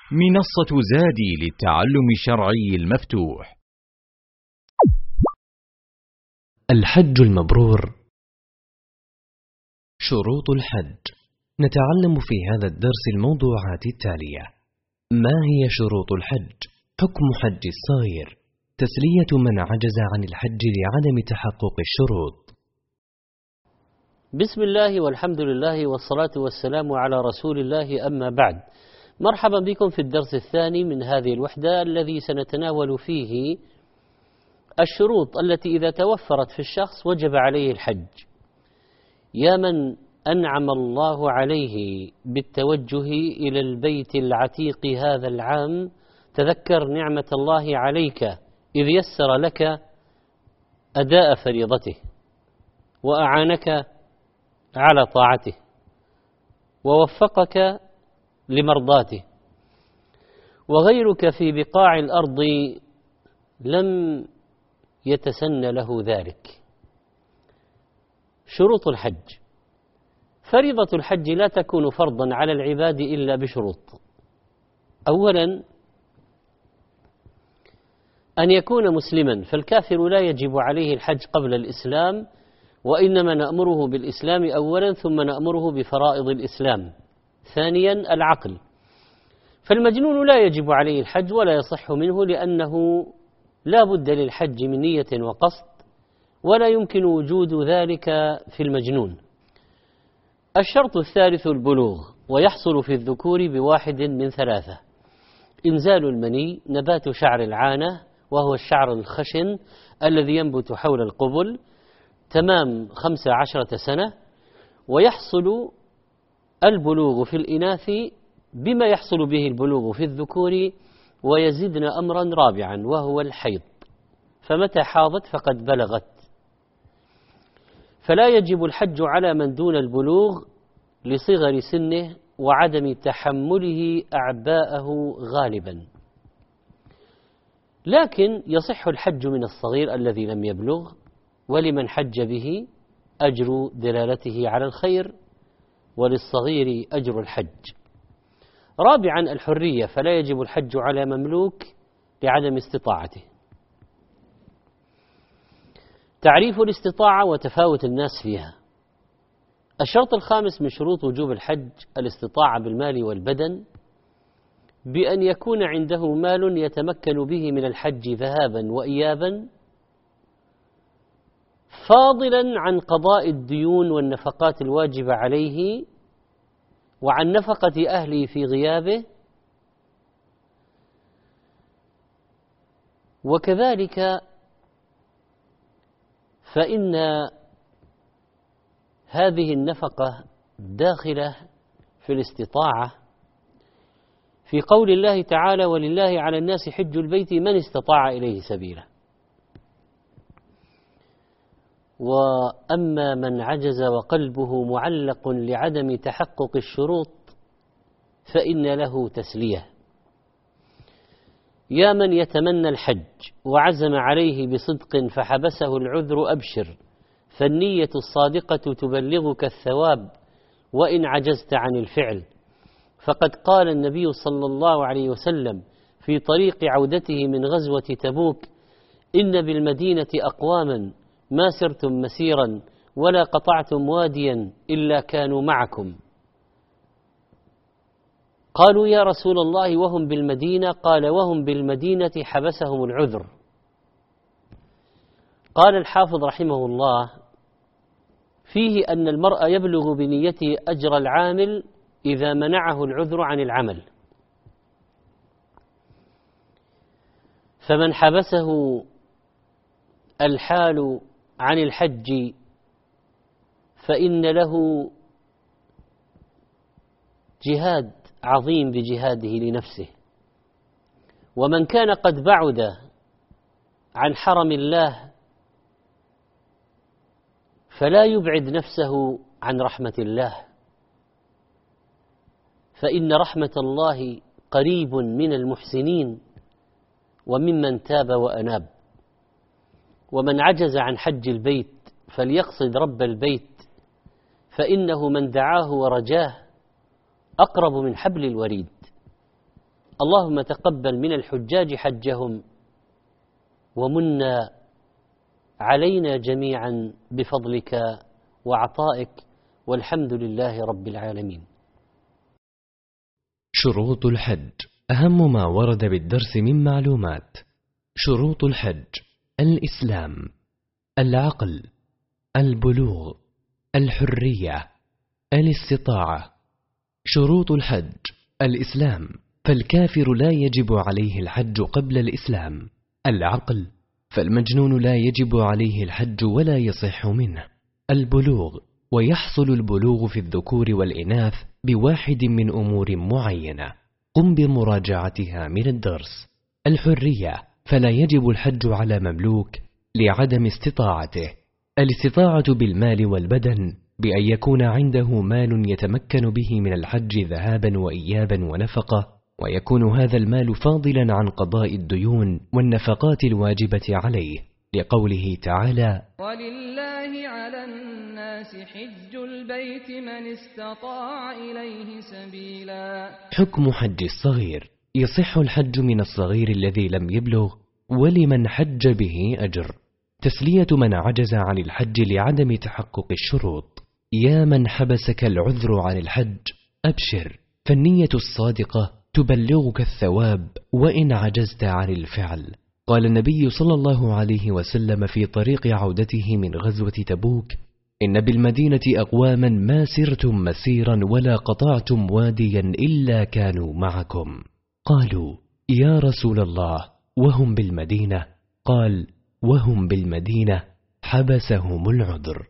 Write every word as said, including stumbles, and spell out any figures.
منصة زادي للتعلم الشرعي المفتوح. الحج المبرور. شروط الحج. نتعلم في هذا الدرس الموضوعات التالية: ما هي شروط الحج؟ حكم حج الصغير، تسلية من عجز عن الحج لعدم تحقق الشروط. بسم الله والحمد لله والصلاة والسلام على رسول الله، أما بعد. مرحبا بكم في الدرس الثاني من هذه الوحدة الذي سنتناول فيه الشروط التي إذا توفرت في الشخص وجب عليه الحج. يا من أنعم الله عليه بالتوجه إلى البيت العتيق هذا العام، تذكر نعمة الله عليك إذ يسر لك أداء فريضته وأعانك على طاعته ووفقك لمرضاته، وغيرك في بقاع الأرض لم يتسن له ذلك. شروط الحج. فريضة الحج لا تكون فرضا على العباد إلا بشروط. أولا، أن يكون مسلما، فالكافر لا يجب عليه الحج قبل الإسلام، وإنما نأمره بالإسلام أولا ثم نأمره بفرائض الإسلام. ثانيا، العقل، فالمجنون لا يجب عليه الحج ولا يصح منه، لأنه لا بد للحج من نية وقصد، ولا يمكن وجود ذلك في المجنون. الشرط الثالث البلوغ، ويحصل في الذكور بواحد من ثلاثة: إنزال المني، نبات شعر العانة وهو الشعر الخشن الذي ينبت حول القبل، تمام خمس عشرة سنة. ويحصل البلوغ في الإناث بما يحصل به البلوغ في الذكور، ويزيدنا أمرا رابعا وهو الحيض، فمتى حاضت فقد بلغت. فلا يجب الحج على من دون البلوغ لصغر سنه وعدم تحمله أعباءه غالبا، لكن يصح الحج من الصغير الذي لم يبلغ، ولمن حج به أجر دلالته على الخير، وللصغير أجر الحج. رابعا الحرية، فلا يجب الحج على مملوك لعدم استطاعته. تعريف الاستطاعة وتفاوت الناس فيها. الشرط الخامس من شروط وجوب الحج الاستطاعة بالمال والبدن، بأن يكون عنده مال يتمكن به من الحج ذهابا وإيابا، فاضلا عن قضاء الديون والنفقات الواجبة عليه وعن نفقة أهله في غيابه. وكذلك فإن هذه النفقة داخلة في الاستطاعة، في قول الله تعالى: ولله على الناس حج البيت من استطاع إليه سبيلا. وأما من عجز وقلبه معلق لعدم تحقق الشروط فإن له تسلية. يا من يتمنى الحج وعزم عليه بصدق فحبسه العذر أبشر، فالنية الصادقة تبلغك الثواب وإن عجزت عن الفعل. فقد قال النبي صلى الله عليه وسلم في طريق عودته من غزوة تبوك: إن بالمدينة أقواما ما سرتم مسيرا ولا قطعتم واديا إلا كانوا معكم. قالوا: يا رسول الله وهم بالمدينة؟ قال: وهم بالمدينة حبسهم العذر. قال الحافظ رحمه الله فيه أن المرء يبلغ بنيته أجر العامل إذا منعه العذر عن العمل، فمن حبسه الحال عن الحج فإن له جهاد عظيم بجهاده لنفسه. ومن كان قد بعد عن حرم الله فلا يبعد نفسه عن رحمة الله، فإن رحمة الله قريب من المحسنين وممن تاب وأناب. ومن عجز عن حج البيت فليقصد رب البيت، فإنه من دعاه ورجاه أقرب من حبل الوريد. اللهم تقبل من الحجاج حجهم ومن علينا جميعا بفضلك وعطائك، والحمد لله رب العالمين. شروط الحج، أهم ما ورد بالدرس من معلومات. شروط الحج: الإسلام، العقل، البلوغ، الحرية، الاستطاعة. شروط الحج: الإسلام، فالكافر لا يجب عليه الحج قبل الإسلام. العقل، فالمجنون لا يجب عليه الحج ولا يصح منه. البلوغ، ويحصل البلوغ في الذكور والإناث بواحد من أمور معينة قم بمراجعتها من الدرس. الحرية، فلا يجب الحج على مملوك لعدم استطاعته. الاستطاعة بالمال والبدن، بأن يكون عنده مال يتمكن به من الحج ذهابا وإيابا ونفقة، ويكون هذا المال فاضلا عن قضاء الديون والنفقات الواجبة عليه، لقوله تعالى: ولله على الناس حج البيت من استطاع إليه سبيلا. حكم حج الصغير: يصح الحج من الصغير الذي لم يبلغ، ولمن حج به أجر. تسلية من عجز عن الحج لعدم تحقق الشروط: يا من حبسك العذر عن الحج أبشر، فالنية الصادقة تبلغك الثواب وإن عجزت عن الفعل. قال النبي صلى الله عليه وسلم في طريق عودته من غزوة تبوك: إن بالمدينة أقواما ما سرتم مسيرا ولا قطعتم واديا إلا كانوا معكم. قالوا: يا رسول الله، وهم بالمدينة؟ قال: وهم بالمدينة حبسهم العذر.